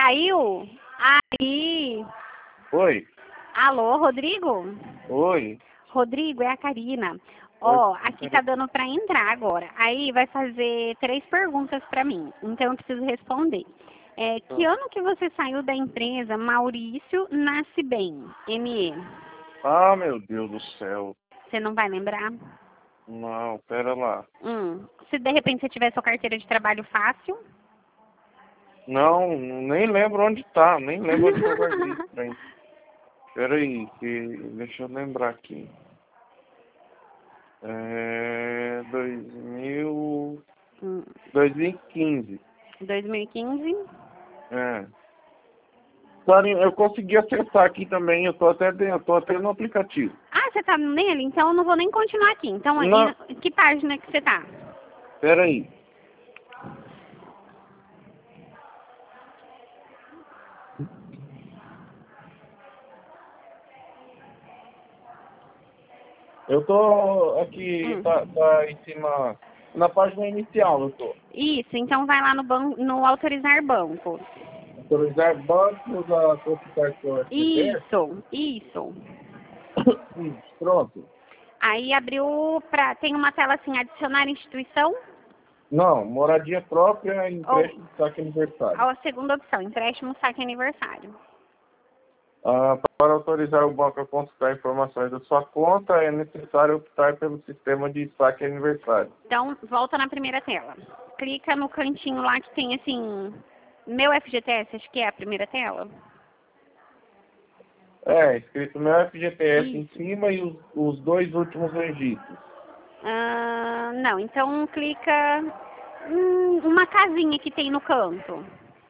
Saiu? Aí. Oi. Alô, Rodrigo? Oi. Rodrigo, é a Karina. Oi. Ó, aqui tá dando pra entrar agora. Aí vai fazer 3 perguntas pra mim. Então eu preciso responder. Que ano que você saiu da empresa Maurício Nasce Bem, ME? Ah, meu Deus do céu. Você não vai lembrar? Não, pera lá. Se de repente você tiver sua carteira de trabalho fácil. Não, nem lembro onde tá. Nem lembro onde eu guardei isso trem. Pera aí, deixa eu lembrar aqui. 2015. 2015? É. Clarinha, eu consegui acessar aqui também. Eu tô até no aplicativo. Ah, você tá nele? Então eu não vou nem continuar aqui. Então, Não. que página que você tá? Pera aí. Eu tô aqui, tá em cima, na página inicial eu tô. Isso, então vai lá no autorizar banco. Autorizar bancos a consultar seu FGTS? Isso. Pronto. Aí abriu tem uma tela assim, adicionar instituição? Não, moradia própria, empréstimo, saque aniversário. A segunda opção, empréstimo, saque aniversário. Para autorizar o banco a consultar informações da sua conta, é necessário optar pelo sistema de saque aniversário. Então, volta na primeira tela. Clica no cantinho lá que tem assim, meu FGTS, acho que é a primeira tela. Escrito meu FGTS em cima e os 2 últimos registros. Não, então clica uma casinha que tem no canto.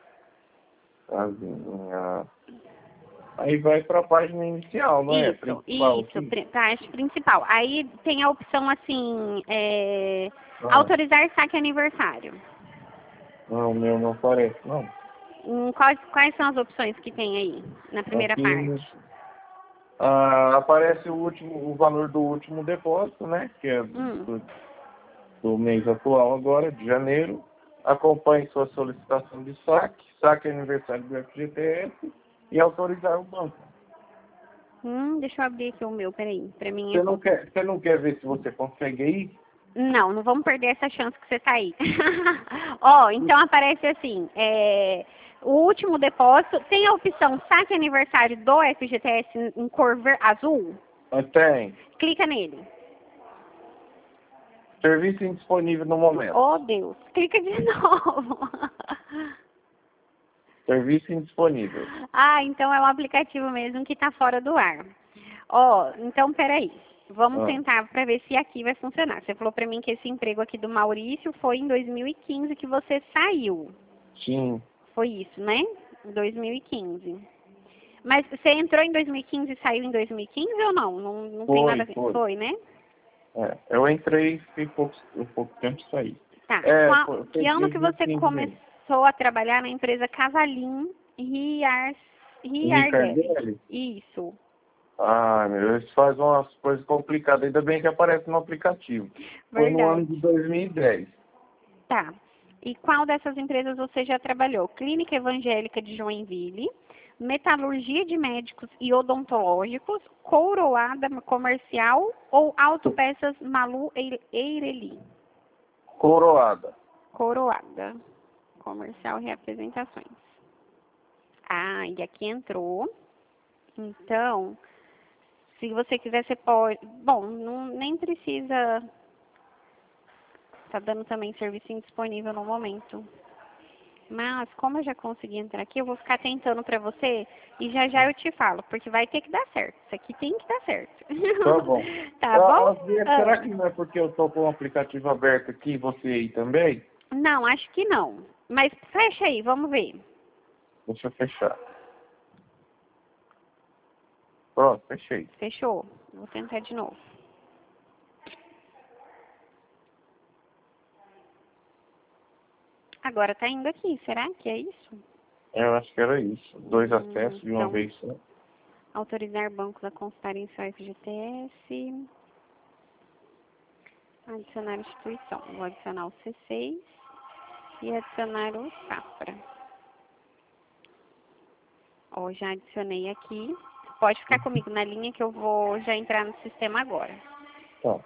Casinha. Aí vai para a página inicial, não é? Principal, Parte principal. Aí tem a opção assim, autorizar saque aniversário. Não, o meu não aparece, não. Quais são as opções que tem aí, na primeira parte? Aparece o valor do último depósito, né? Que é do mês atual agora, de janeiro. Acompanhe sua solicitação de saque aniversário do FGTS e autorizar o banco. Deixa eu abrir aqui o meu, peraí. Pra mim Você não quer ver se você consegue aí? Não vamos perder essa chance que você tá aí. Então aparece assim, o último depósito, tem a opção saque aniversário do FGTS em cor azul? Tem. Clica nele. Serviço indisponível no momento. Oh, Deus. Clica de novo. Serviço indisponível. Então é um aplicativo mesmo que tá fora do ar. Então peraí. Vamos tentar para ver se aqui vai funcionar. Você falou para mim que esse emprego aqui do Maurício foi em 2015 que você saiu. Sim. Foi isso, né? 2015. Mas você entrou em 2015 e saiu em 2015 ou não? Não tem nada a ver. Foi, né? Eu entrei e pouco tempo saí. Tá. Que ano que você começou a trabalhar na empresa Cavalim Riardelli? Isso. Eles fazem umas coisas complicadas. Ainda bem que aparece no aplicativo. Foi no ano de 2010. Tá. E qual dessas empresas você já trabalhou? Clínica Evangélica de Joinville, Metalurgia de Médicos e Odontológicos, Coroada Comercial ou Autopeças Malu Eireli? Coroada. Comercial Reapresentações. E aqui entrou. Então, se você quiser, você pode... Bom, nem precisa... Tá dando também serviço indisponível no momento. Mas, como eu já consegui entrar aqui, eu vou ficar tentando pra você e já eu te falo, porque vai ter que dar certo. Isso aqui tem que dar certo. Tá bom. Tá bom? Será que não é porque eu tô com o aplicativo aberto aqui e você aí também? Não, acho que não. Mas fecha aí, vamos ver. Deixa eu fechar. Pronto, fechei. Fechou? Vou tentar de novo. Agora tá indo aqui, será que é isso? Eu acho que era isso. 2 acessos de uma vez só. Autorizar bancos a consultarem seu FGTS. Adicionar instituição. Vou adicionar o C6 e adicionar o Safra. Ó, já adicionei aqui. Pode ficar comigo na linha que eu vou já entrar no sistema agora. Tá.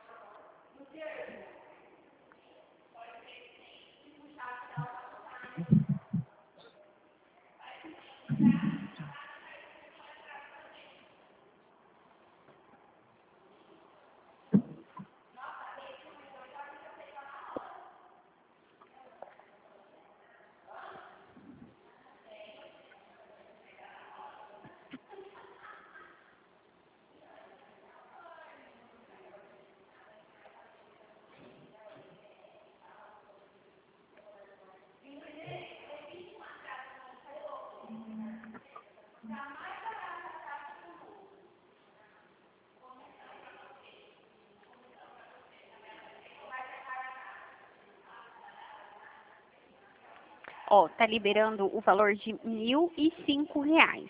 Ó, tá liberando o valor de R$ 1.005.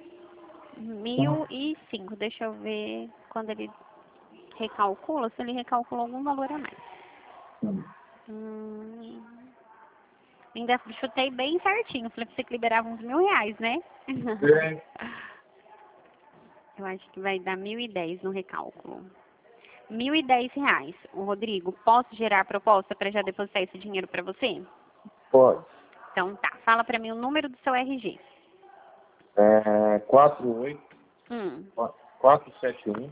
1.005. Deixa eu ver quando ele recalcula, se ele recalcula algum valor a mais. Ainda chutei bem certinho. Falei pra você que liberava uns R$ 1.000, né? É. Eu acho que vai dar 1.010 no recálculo. R$ 1.010. Ô, Rodrigo, posso gerar a proposta para já depositar esse dinheiro para você? Pode. Então tá, fala para mim o número do seu RG. 48 471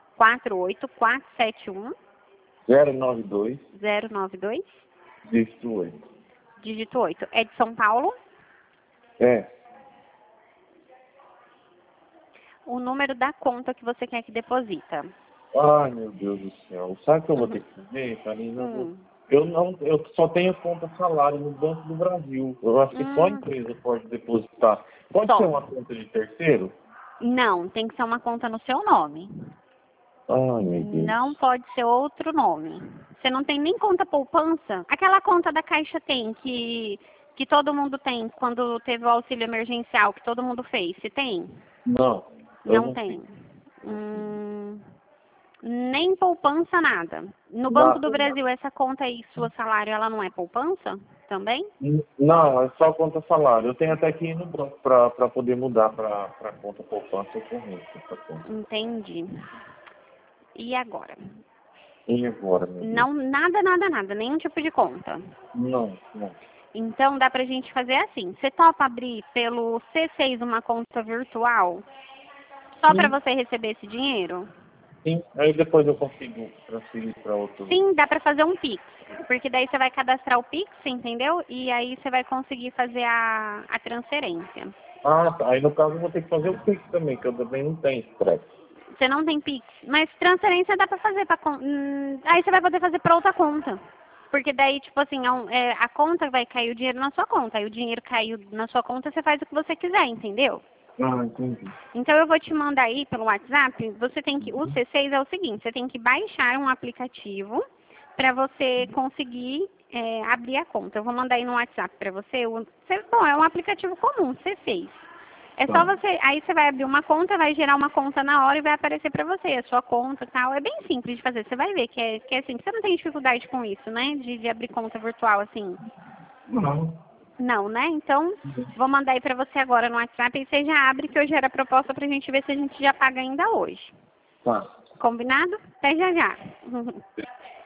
48471 092 092 dígito 8. dígito 8. É de São Paulo? É. O número da conta que você quer que deposita. Ai, meu Deus do céu. Sabe o que eu vou ter que fazer, Karina? Eu só tenho conta salário no Banco do Brasil. Eu acho que só a empresa pode depositar. Pode Só. ser uma conta de terceiro? Não, tem que ser uma conta no seu nome. Ai, meu Deus. Não pode ser outro nome. Você não tem nem conta poupança? Aquela conta da Caixa tem, que todo mundo tem, quando teve o auxílio emergencial, que todo mundo fez. Você tem? Não. Não tem. Nem poupança, nada. No Banco do Brasil, essa conta aí, sua salário, ela não é poupança também? Não, é só conta salário. Eu tenho até que ir no banco para poder mudar para conta poupança ou corrente. Entendi. E agora? E agora, meu Deus? Não, nada, nenhum tipo de conta. Não. Então dá pra gente fazer assim. Você topa abrir pelo C6 uma conta virtual? Só para você receber esse dinheiro? Sim, aí depois eu consigo transferir para outro. Sim, dá para fazer um Pix. Porque daí você vai cadastrar o Pix, entendeu? E aí você vai conseguir fazer a transferência. Ah, tá. Aí no caso eu vou ter que fazer o Pix também, que eu também não tenho Express. Você não tem Pix, mas transferência dá para fazer. Aí você vai poder fazer para outra conta. Porque daí, tipo assim, a conta vai cair o dinheiro na sua conta. Aí o dinheiro caiu na sua conta, você faz o que você quiser, entendeu? Ah, entendi. Então eu vou te mandar aí pelo WhatsApp, o C6 é o seguinte, você tem que baixar um aplicativo para você conseguir abrir a conta. Eu vou mandar aí no WhatsApp para você, bom, é um aplicativo comum, C6. É só você, aí você vai abrir uma conta, vai gerar uma conta na hora e vai aparecer para você a sua conta e tal. É bem simples de fazer, você vai ver que é simples. Você não tem dificuldade com isso, né, de abrir conta virtual assim? Não. Não, né? Então, vou mandar aí pra você agora no WhatsApp e você já abre que eu gero a proposta pra gente ver se a gente já paga ainda hoje. Tá. Combinado? Até já já.